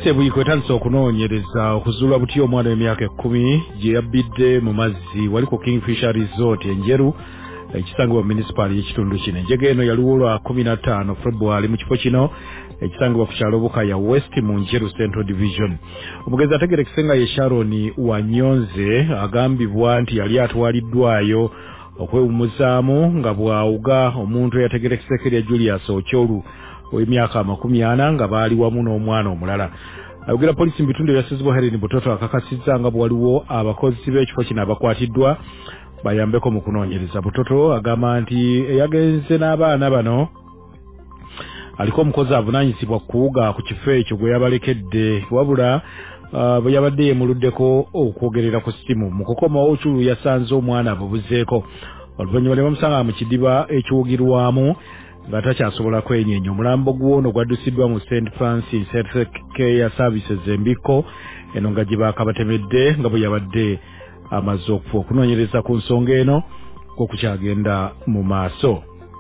Poliisi ebuyiko etandise okunoonyereza okuzuula buti omwana w'emyaka 10 gye yabbidde mu mazzi wali ku Kingfisher Resort enjeru ekisangibwa mu municipal y'ekitundu kino. Enjega eno yaliwo lwa 15 February mu kifo kino ekisangibwa ku kyalo Bukaya West mu Njeru Central Division. Omugezi ategerekese nga ye Sharon Wanyonze agambibwa nti yali atwaliddwayo okwewummuzaamu nga bw'awuga omuntu eyategerekese lya Julius Okyolu w'emyaka 40 nga baali wamu n'omwana omulala. Ayogera poliisi mu bitundu ebyasizibwa Helen Butoto akakasizza nga bwaliwo abakozi b'ekifo kino abakwatiddwa bayambeko mu kunoonyereza. Butoto agamba nti eyagenze n'abaana bano aliko omukozi avunaanyizibwa kuwuga ku kifo ekyo gwe yabalekedde wabula bwe yabadde yemuluddeko okwogerera ku ssimu. Mu kukomawo Okyulu yasanze omwana abubuzeeko oluvannyuma ne bamusanga mu kidiba ekiwugirwamu nga takyasobola kwenyeenya. Omulambo gw'ono gwaddusiddwa mu St. Francis Health Care Services Embiko eno nga gye baakabatemedde nga bwe yabadde amaze okufa. Okunoonyereza ku nsonga eno kwo kukyagenda mu maaso.